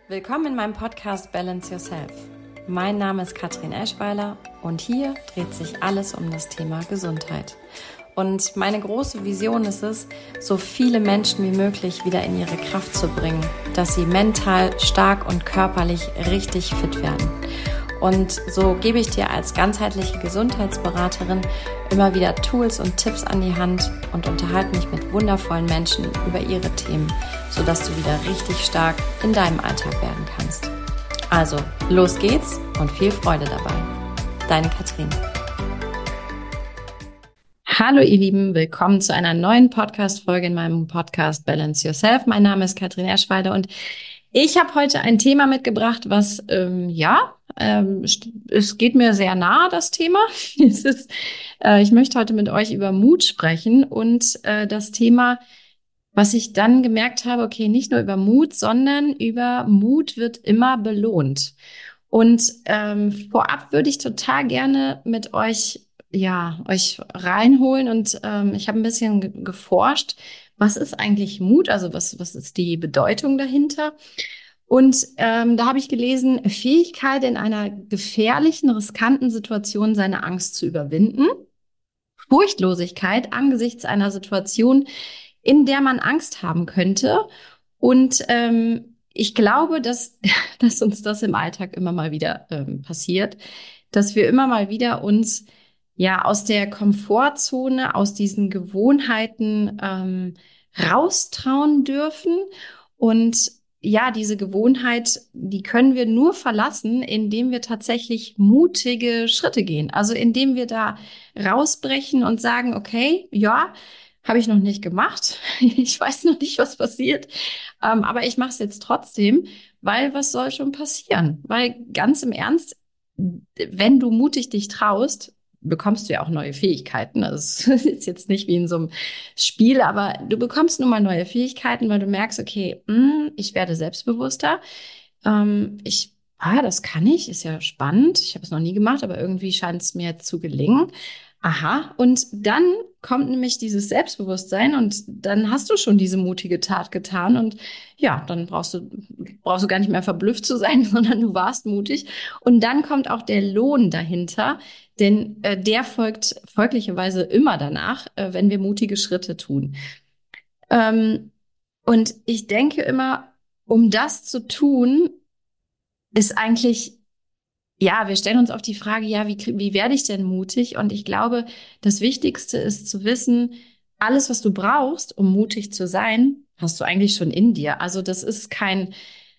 Willkommen in meinem Podcast Balance Yourself. Mein Name ist Katrin Eschweiler und hier dreht sich alles um das Thema Gesundheit. Und meine große Vision ist es, so viele Menschen wie möglich wieder in ihre Kraft zu bringen, dass sie mental stark und körperlich richtig fit werden. Und so gebe ich dir als ganzheitliche Gesundheitsberaterin immer wieder Tools und Tipps an die Hand und unterhalte mich mit wundervollen Menschen über ihre Themen, sodass du wieder richtig stark in deinem Alltag werden kannst. Also, los geht's und viel Freude dabei. Deine Katrin. Hallo ihr Lieben, willkommen zu einer neuen Podcast-Folge in meinem Podcast Balance Yourself. Mein Name ist Katrin Eschweiler und ich habe heute ein Thema mitgebracht, was, es geht mir sehr nahe, das Thema. Ich möchte heute mit euch über Mut sprechen und das Thema, was ich dann gemerkt habe, okay, nicht nur über Mut, sondern über Mut wird immer belohnt. Und vorab würde ich total gerne mit euch reinholen und ich habe ein bisschen geforscht, was ist eigentlich Mut? Also was ist die Bedeutung dahinter? Und da habe ich gelesen, Fähigkeit in einer gefährlichen, riskanten Situation seine Angst zu überwinden. Furchtlosigkeit angesichts einer Situation, in der man Angst haben könnte. Und ich glaube, dass uns das im Alltag immer mal wieder passiert, dass wir immer mal wieder uns aus der Komfortzone, aus diesen Gewohnheiten raustrauen dürfen. Und ja, diese Gewohnheit, die können wir nur verlassen, indem wir tatsächlich mutige Schritte gehen. Also indem wir da rausbrechen und sagen, okay, ja, habe ich noch nicht gemacht. Ich weiß noch nicht, was passiert. Aber ich mache es jetzt trotzdem, weil was soll schon passieren? Weil ganz im Ernst, wenn du mutig dich traust, bekommst du ja auch neue Fähigkeiten. Also es ist jetzt nicht wie in so einem Spiel, aber du bekommst nun mal neue Fähigkeiten, weil du merkst, okay, ich werde selbstbewusster. Das kann ich, ist ja spannend. Ich habe es noch nie gemacht, aber irgendwie scheint es mir zu gelingen. Aha, und dann kommt nämlich dieses Selbstbewusstsein und dann hast du schon diese mutige Tat getan und ja, dann brauchst du gar nicht mehr verblüfft zu sein, sondern du warst mutig. Und dann kommt auch der Lohn dahinter, denn der folgt folglicherweise immer danach, wenn wir mutige Schritte tun. Und ich denke immer, um das zu tun, ist eigentlich wir stellen uns oft die Frage, wie werde ich denn mutig? Und ich glaube, das Wichtigste ist zu wissen, alles, was du brauchst, um mutig zu sein, hast du eigentlich schon in dir. Also das ist kein,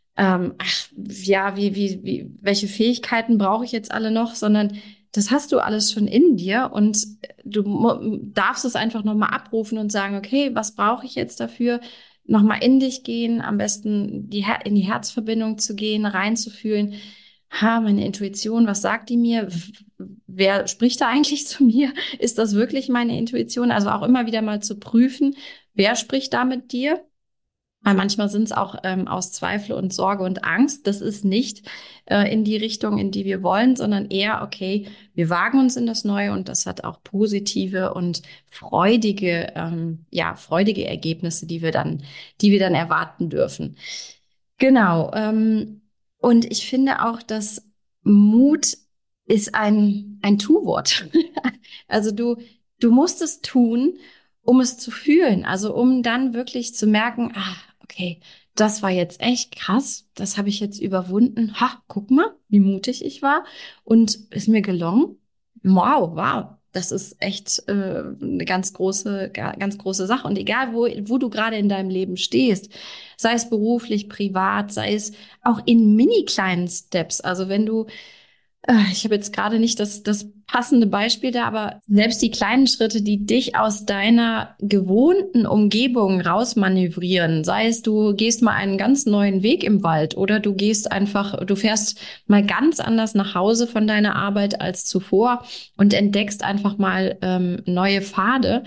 welche Fähigkeiten brauche ich jetzt alle noch, sondern das hast du alles schon in dir und du darfst es einfach nochmal abrufen und sagen, okay, was brauche ich jetzt dafür? Nochmal in dich gehen, am besten in die Herzverbindung zu gehen, reinzufühlen. Meine Intuition, was sagt die mir? Wer spricht da eigentlich zu mir? Ist das wirklich meine Intuition? Also auch immer wieder mal zu prüfen, wer spricht da mit dir? Weil manchmal sind es auch aus Zweifel und Sorge und Angst. Das ist nicht in die Richtung, in die wir wollen, sondern eher, okay, wir wagen uns in das Neue und das hat auch positive und freudige Ergebnisse, die wir dann erwarten dürfen. Genau. Und ich finde auch, dass Mut ist ein Tu-Wort. Also du musst es tun, um es zu fühlen. Also um dann wirklich zu merken, okay, das war jetzt echt krass. Das habe ich jetzt überwunden. Guck mal, wie mutig ich war. Und ist mir gelungen. Wow. Das ist echt eine ganz große Sache. Und egal, wo du gerade in deinem Leben stehst, sei es beruflich, privat, sei es auch in mini kleinen Steps. Also wenn du, ich habe jetzt gerade nicht das passende Beispiel da, aber selbst die kleinen Schritte, die dich aus deiner gewohnten Umgebung rausmanövrieren, sei es du gehst mal einen ganz neuen Weg im Wald oder du fährst mal ganz anders nach Hause von deiner Arbeit als zuvor und entdeckst einfach mal neue Pfade.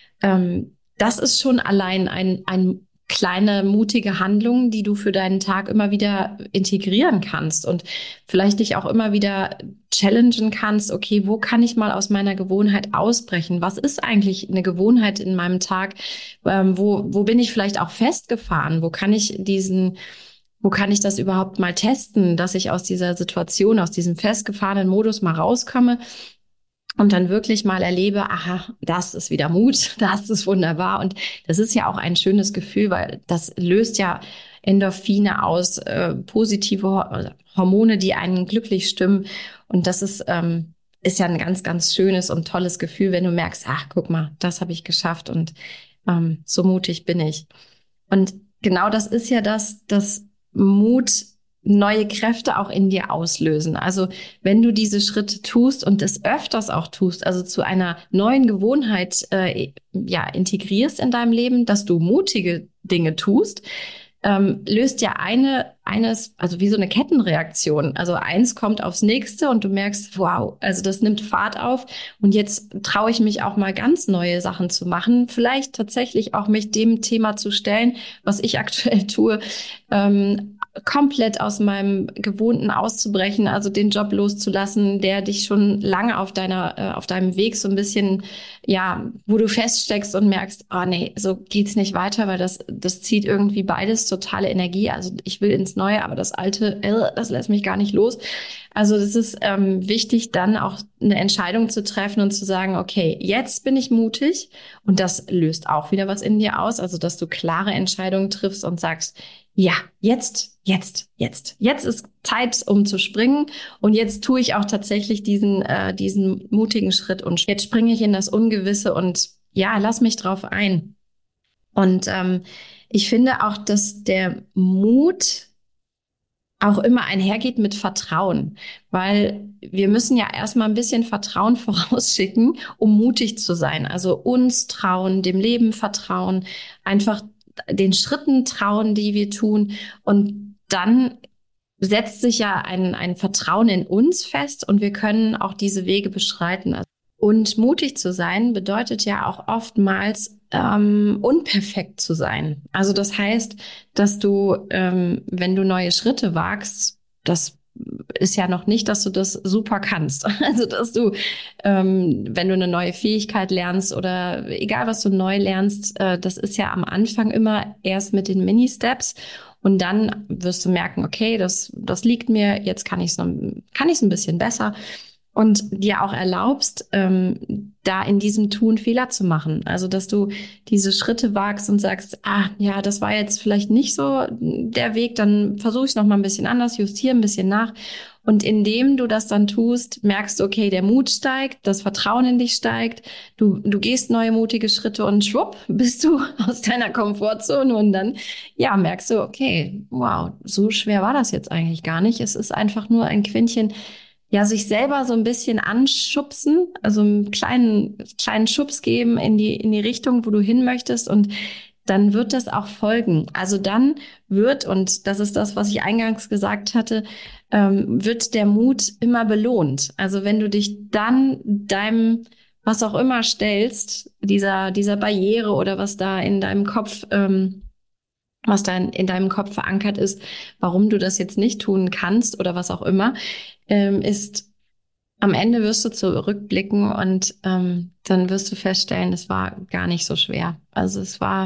Das ist schon allein ein kleine, mutige Handlungen, die du für deinen Tag immer wieder integrieren kannst und vielleicht dich auch immer wieder challengen kannst, okay, wo kann ich mal aus meiner Gewohnheit ausbrechen? Was ist eigentlich eine Gewohnheit in meinem Tag? Wo bin ich vielleicht auch festgefahren? Wo kann ich wo kann ich das überhaupt mal testen, dass ich aus dieser Situation, aus diesem festgefahrenen Modus mal rauskomme und dann wirklich mal erlebe, aha, das ist wieder Mut, das ist wunderbar. Und das ist ja auch ein schönes Gefühl, weil das löst ja Endorphine aus, positive Hormone, die einen glücklich stimmen. Und das ist ja ein ganz, ganz schönes und tolles Gefühl, wenn du merkst, ach, guck mal, das habe ich geschafft und so mutig bin ich. Und genau das ist ja das, dass Mut neue Kräfte auch in dir auslösen. Also wenn du diese Schritte tust und es öfters auch tust, also zu einer neuen Gewohnheit ja integrierst in deinem Leben, dass du mutige Dinge tust, löst ja eines, also wie so eine Kettenreaktion. Also eins kommt aufs nächste und du merkst, wow, also das nimmt Fahrt auf und jetzt traue ich mich auch mal ganz neue Sachen zu machen. Vielleicht tatsächlich auch mich dem Thema zu stellen, was ich aktuell tue, komplett aus meinem Gewohnten auszubrechen, also den Job loszulassen, der dich schon lange auf deinem Weg so ein bisschen, ja, wo du feststeckst und merkst, oh nee, so geht's nicht weiter, weil das zieht irgendwie beides totale Energie. Also ich will ins Neue, aber das Alte, das lässt mich gar nicht los. Also es ist wichtig, dann auch eine Entscheidung zu treffen und zu sagen, okay, jetzt bin ich mutig und das löst auch wieder was in dir aus. Also dass du klare Entscheidungen triffst und sagst, ja, jetzt ist Zeit, um zu springen und jetzt tue ich auch tatsächlich diesen mutigen Schritt und jetzt springe ich in das Ungewisse und ja, lass mich drauf ein. Und ich finde auch, dass der Mut auch immer einhergeht mit Vertrauen, weil wir müssen ja erstmal ein bisschen Vertrauen vorausschicken, um mutig zu sein. Also uns trauen, dem Leben vertrauen, einfach den Schritten trauen, die wir tun. Und dann setzt sich ja ein Vertrauen in uns fest und wir können auch diese Wege beschreiten. Und mutig zu sein bedeutet ja auch oftmals unperfekt zu sein. Also das heißt, dass du, wenn du neue Schritte wagst, das ist ja noch nicht, dass du das super kannst. Also dass du, wenn du eine neue Fähigkeit lernst oder egal was du neu lernst, das ist ja am Anfang immer erst mit den Mini-Steps. Und dann wirst du merken, okay, das liegt mir, jetzt kann ich es ein bisschen besser und dir auch erlaubst, da in diesem Tun Fehler zu machen. Also, dass du diese Schritte wagst und sagst, ah, ja, das war jetzt vielleicht nicht so der Weg, dann versuche ich es noch mal ein bisschen anders, justiere ein bisschen nach. Und indem du das dann tust, merkst du, okay, der Mut steigt, das Vertrauen in dich steigt, du gehst neue mutige Schritte und schwupp, bist du aus deiner Komfortzone und dann, ja, merkst du, okay, wow, so schwer war das jetzt eigentlich gar nicht. Es ist einfach nur ein Quäntchen, ja, sich selber so ein bisschen anschubsen, also einen kleinen Schubs geben in die Richtung, wo du hin möchtest und dann wird das auch folgen. Also dann und das ist das, was ich eingangs gesagt hatte, wird der Mut immer belohnt. Also wenn du dich dann deinem, was auch immer stellst, dieser Barriere oder was da in deinem Kopf, was da in deinem Kopf verankert ist, warum du das jetzt nicht tun kannst oder was auch immer, ist am Ende wirst du zurückblicken und dann wirst du feststellen, es war gar nicht so schwer. Also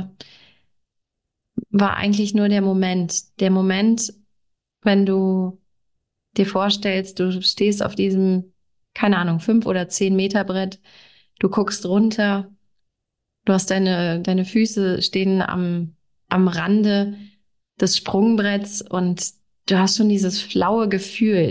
war eigentlich nur der Moment. Der Moment, wenn du dir vorstellst, du stehst auf diesem, keine Ahnung, 5 oder 10 Meter Brett, du guckst runter, du hast deine Füße stehen am Rande des Sprungbretts und du hast schon dieses flaue Gefühl,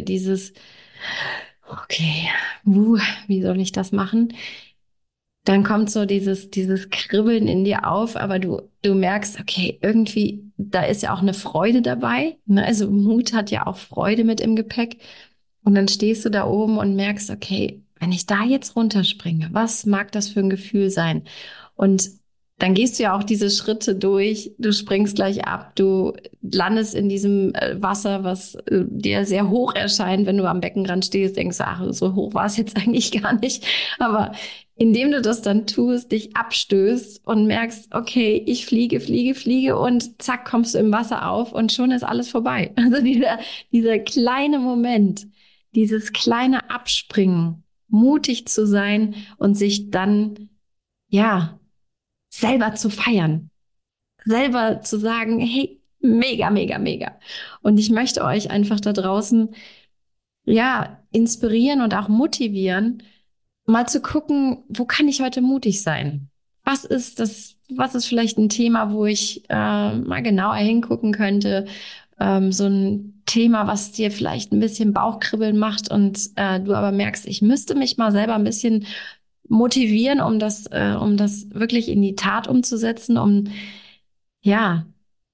okay, wie soll ich das machen? Dann kommt so dieses Kribbeln in dir auf, aber du merkst, okay, irgendwie, da ist ja auch eine Freude dabei. Ne? Also Mut hat ja auch Freude mit im Gepäck. Und dann stehst du da oben und merkst, okay, wenn ich da jetzt runterspringe, was mag das für ein Gefühl sein? Und dann gehst du ja auch diese Schritte durch, du springst gleich ab, du landest in diesem Wasser, was dir sehr hoch erscheint, wenn du am Beckenrand stehst, denkst du, ach, so hoch war es jetzt eigentlich gar nicht. Aber indem du das dann tust, dich abstößt und merkst, okay, ich fliege und zack, kommst du im Wasser auf und schon ist alles vorbei. Also dieser kleine Moment, dieses kleine Abspringen, mutig zu sein und sich dann, ja, selber zu feiern, selber zu sagen, hey, Mega, mega, mega. Und ich möchte euch einfach da draußen, ja, inspirieren und auch motivieren, mal zu gucken, wo kann ich heute mutig sein? Was ist vielleicht ein Thema, wo ich mal genauer hingucken könnte? So ein Thema, was dir vielleicht ein bisschen Bauchkribbeln macht und du aber merkst, ich müsste mich mal selber ein bisschen motivieren, um das wirklich in die Tat umzusetzen, um ja,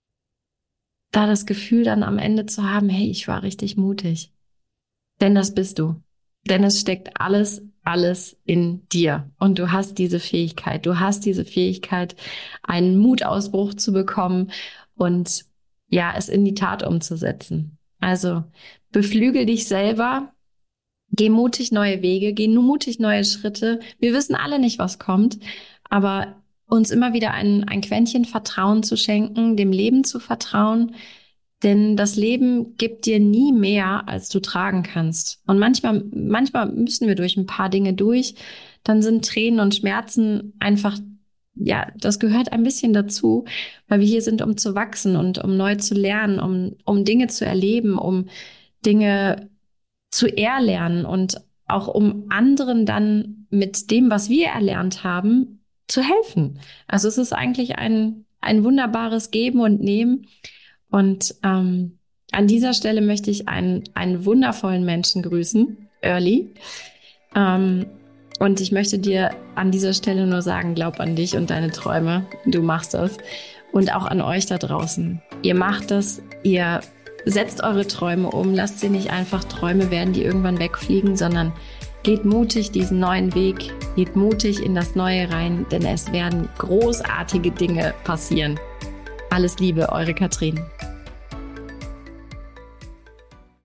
da das Gefühl dann am Ende zu haben, hey, ich war richtig mutig. Denn das bist du. Denn es steckt alles in dir. Und du hast diese Fähigkeit. Du hast diese Fähigkeit, einen Mutausbruch zu bekommen und ja, es in die Tat umzusetzen. Also beflügel dich selber, geh mutig neue Wege, geh nur mutig neue Schritte. Wir wissen alle nicht, was kommt, aber uns immer wieder ein Quäntchen Vertrauen zu schenken, dem Leben zu vertrauen, denn das Leben gibt dir nie mehr, als du tragen kannst. Und manchmal müssen wir durch ein paar Dinge durch. Dann sind Tränen und Schmerzen einfach, ja, das gehört ein bisschen dazu, weil wir hier sind, um zu wachsen und um neu zu lernen, um Dinge zu erleben, um Dinge zu erlernen und auch um anderen dann mit dem, was wir erlernt haben, zu helfen. Also es ist eigentlich ein wunderbares Geben und Nehmen. Und an dieser Stelle möchte ich einen wundervollen Menschen grüßen, Early. Ähm, und ich möchte dir an dieser Stelle nur sagen, glaub an dich und deine Träume. Du machst das. Und auch an euch da draußen. Ihr macht das, ihr setzt eure Träume um, lasst sie nicht einfach Träume werden, die irgendwann wegfliegen, sondern geht mutig diesen neuen Weg, geht mutig in das Neue rein, denn es werden großartige Dinge passieren. Alles Liebe, eure Katrin.